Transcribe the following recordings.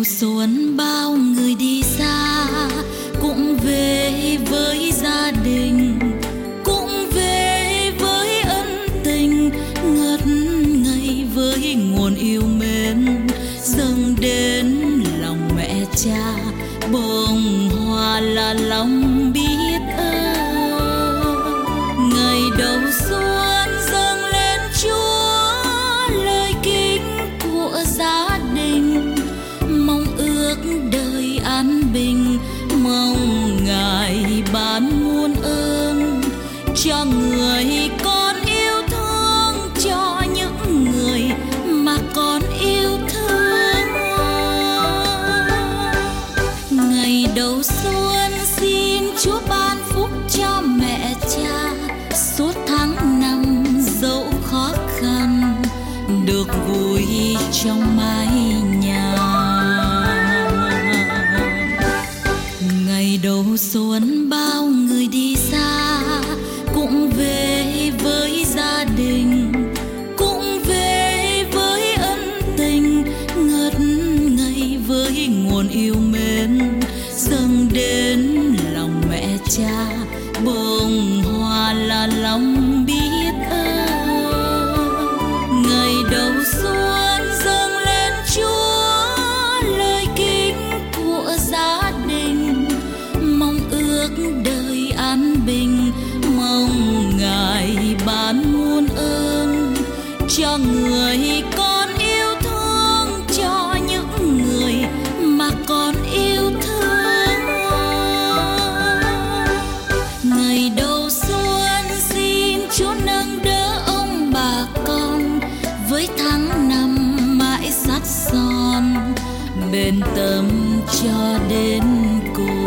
đầu xuân bao người đi xa, cũng về với gia đình, cũng về với ân tình, ngất ngây với nguồn yêu mến dâng đến lòng mẹ cha. Bông hoa là lòng biết ơn, ngày đầu xuân dâng lên Chúa lời kính của gia đình, mong ước đời an bình, mong Ngài ban muôn ơn cho người con yêu thương, cho những người mà con yêu thương. Ngày đầu xuân xin Chúa ban phúc cho mẹ cha, suốt tháng năm dẫu khó khăn được vui trong mái nhà. Ngày đầu xuân bao người đi xa, cũng về với gia đình, cũng về với ân tình, ngất ngây với nguồn yêu mến dâng đến lòng mẹ cha. Bông hoa là lòng biết ơn, ngày đầu xuân dâng lên Chúa lời kính của gia đình, mong ước đời an bình, mong Ngài ban muôn ơn cho người con yêu thương, cho những người mà con yêu thương. Ngày đầu xuân xin Chúa nâng đỡ ông bà con, với tháng năm mãi sát son, bền tâm cho đến cùng.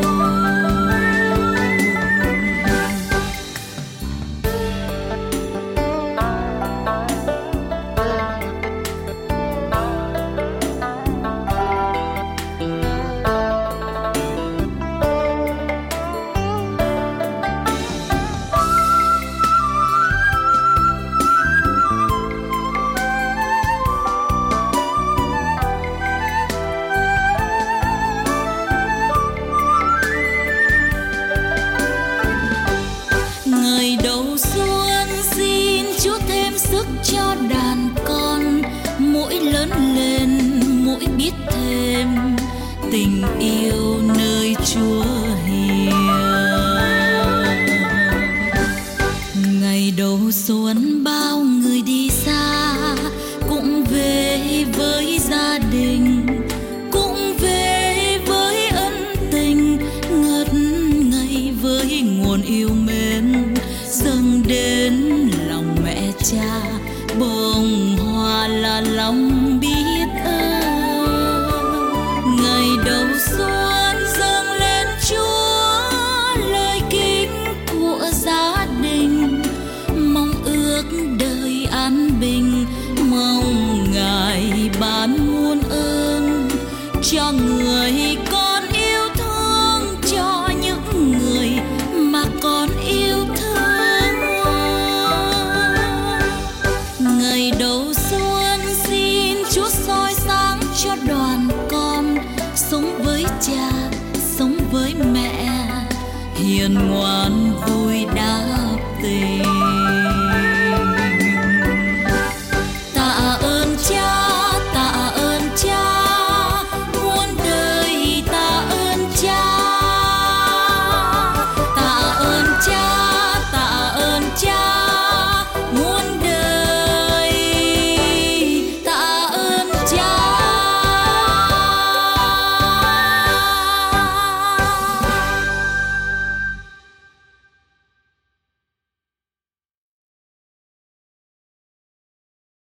Ngày đầu xuân xin Chúa thêm sức cho đàn con, mỗi lớn lên mỗi biết thêm tình yêu nơi Chúa hiền. Ngày đầu xuân bao người đi xa, cũng về với gia đình, cũng về với ân tình, ngất ngây với nguồn yêu mến dâng đến lòng mẹ cha. Bông hoa là lòng biết ơn,